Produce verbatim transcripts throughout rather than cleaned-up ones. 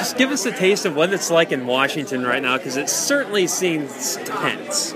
just give us a taste of what it's like in Washington right now, because it certainly seems tense.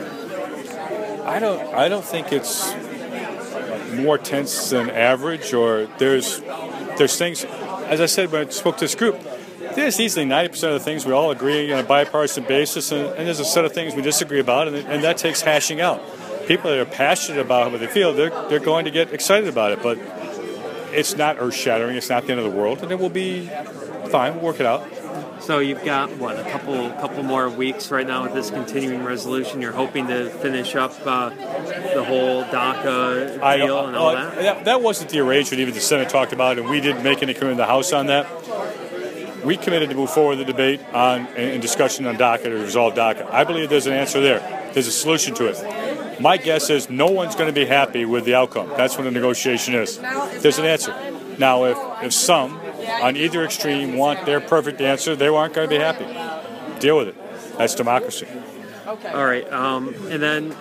I don't. I don't think it's more tense than average. Or there's there's things. As I said when I spoke to this group, there's easily ninety percent of the things we all agree on a bipartisan basis, and, and there's a set of things we disagree about, and, and that takes hashing out. People that are passionate about what they feel, they're they're going to get excited about it, but it's not earth-shattering. It's not the end of the world, and it will be fine. We'll work it out. So you've got, what, a couple couple more weeks right now with this continuing resolution. You're hoping to finish up uh, the whole DACA deal I, and all uh, that? that? That wasn't the arrangement even the Senate talked about, and we didn't make any commitment in the House on that. We committed to move forward the debate on and discussion on DACA to resolve DACA. I believe there's an answer there. There's a solution to it. My guess is no one's going to be happy with the outcome. That's what the negotiation is. There's an answer. Now, if, if some on either extreme want their perfect answer, they aren't going to be happy. Deal with it. That's democracy. All right. Um, and then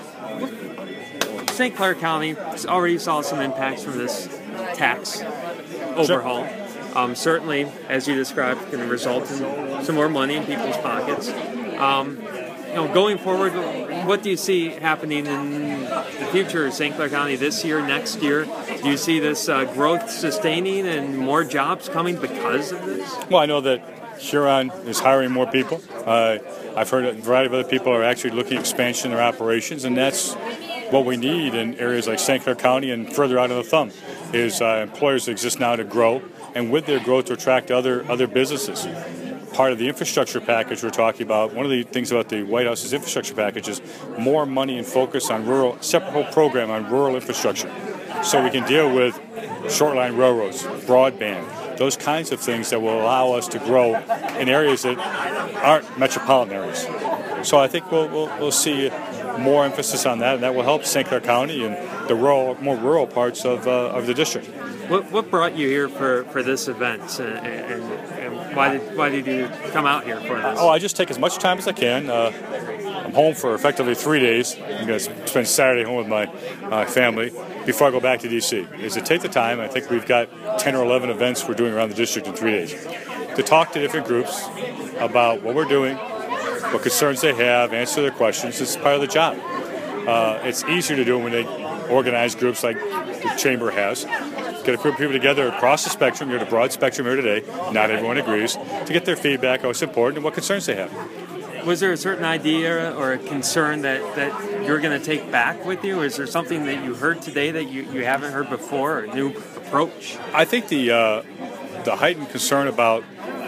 Saint Clair County already saw some impacts from this tax overhaul. Sure. Um, certainly, as you described, going to result in some more money in people's pockets. Um, you know, going forward, what do you see happening in the future of Saint Clair County this year, next year? Do you see this uh, growth sustaining and more jobs coming because of this? Well, I know that Huron is hiring more people. Uh, I've heard a variety of other people are actually looking at expansion in their operations, and that's what we need in areas like Saint Clair County and further out of the thumb, is uh, employers that exist now to grow, and with their growth to attract other other businesses. Part of the infrastructure package we're talking about, one of the things about the White House's infrastructure package is more money and focus on rural, separate whole program on rural infrastructure. So we can deal with short line railroads, broadband, those kinds of things that will allow us to grow in areas that aren't metropolitan areas. So I think we'll, we'll, we'll see more emphasis on that, and that will help Saint Clair County and the rural, more rural parts of, uh, of the district. What, what brought you here for, for this event, and, and, and why did why did you come out here for this? Oh, I just take as much time as I can. Uh, I'm home for effectively three days. I'm going to spend Saturday home with my uh, family before I go back to D C. Is to take the time. I think we've got ten or eleven events we're doing around the district in three days to talk to different groups about what we're doing, what concerns they have, answer their questions. It's part of the job. Uh, it's easier to do when they organize groups like the Chamber has. Get a group of people together across the spectrum. You're at a broad spectrum here today. Not everyone agrees. To get their feedback on what's important and what concerns they have. Was there a certain idea or a concern that, that you're going to take back with you? Or is there something that you heard today that you, you haven't heard before, or a new approach? I think the uh, the heightened concern about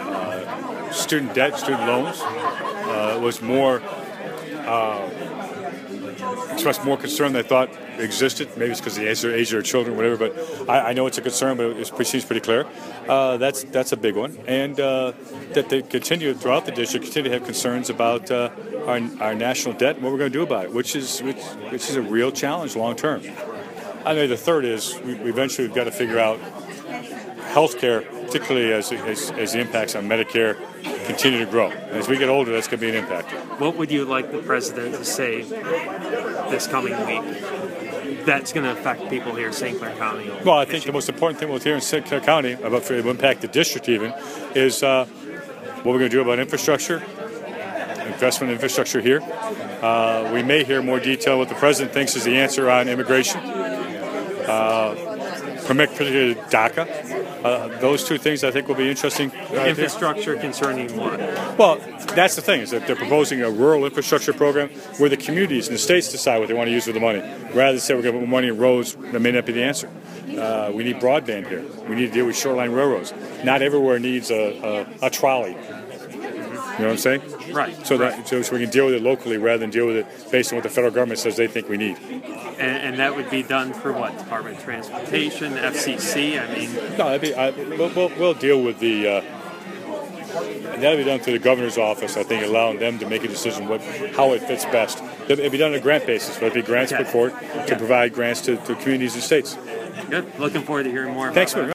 uh, student debt, student loans, uh, was more uh, expressed more concern than I thought existed. Maybe it's because of the age of, age of their children, whatever. But I, I know it's a concern, but it seems pretty clear. Uh, that's that's a big one, and uh, that they continue throughout the district continue to have concerns about uh, our, our national debt and what we're going to do about it, which is which, which is a real challenge long term. I know the third is we, we eventually we've got to figure out health care, particularly as, as as the impacts on Medicare continue to grow. And as we get older, that's going to be an impact. What would you like the president to say this coming week that's going to affect people here in Saint Clair County? Well, I think the most important thing we'll hear in Saint Clair County, about it will impact the district even, is uh, what we're going to do about infrastructure, investment in infrastructure here. Uh, we may hear more detail what the president thinks is the answer on immigration, uh, permit particularly DACA. Uh, those two things I think will be interesting. Uh, infrastructure concerning what? Well, that's the thing, is that they're proposing a rural infrastructure program where the communities and the states decide what they want to use with the money, rather than say we're going to put money in roads. That may not be the answer. Uh, we need broadband here. We need to deal with short-line railroads. Not everywhere needs a, a, a trolley. You know what I'm saying? Right. So that right. so we can deal with it locally rather than deal with it based on what the federal government says they think we need. And, and that would be done for what? Department of Transportation, F C C? I mean, no, that'd be, I, we'll, we'll, we'll deal with the. Uh, and that'll be done through the governor's office. I think allowing them to make a decision what how it fits best. It'll be done on a grant basis. But it'll be grants okay. put forward to okay. provide grants to, to communities and states. Good. Looking forward to hearing more. Thanks about for. that.